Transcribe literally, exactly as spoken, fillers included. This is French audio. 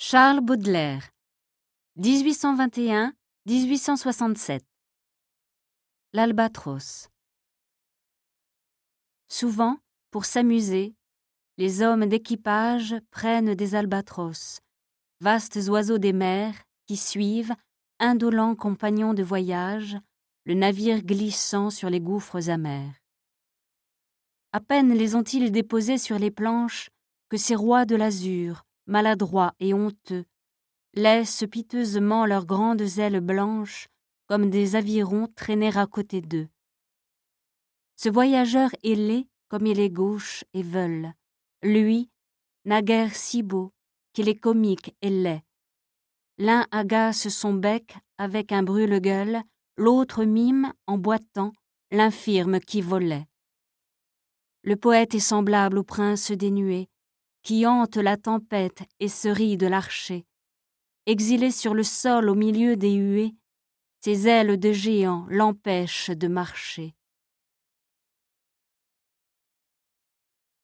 Charles Baudelaire, dix-huit cent vingt et un à dix-huit cent soixante-sept. L'albatros. Souvent, pour s'amuser, les hommes d'équipage prennent des albatros, vastes oiseaux des mers qui suivent, indolents compagnons de voyage, le navire glissant sur les gouffres amers. À peine les ont-ils déposés sur les planches que ces rois de l'azur, maladroits et honteux, laissent piteusement leurs grandes ailes blanches comme des avirons traîner à côté d'eux. Ce voyageur ailé comme il est gauche et veule, lui, naguère si beau qu'il est comique et laid. L'un agace son bec avec un brûle-gueule, l'autre mime, en boitant, l'infirme qui volait. Le poète est semblable au prince des nuées, qui hante la tempête et se rit de l'archer. Exilé sur le sol au milieu des huées, ses ailes de géant l'empêchent de marcher.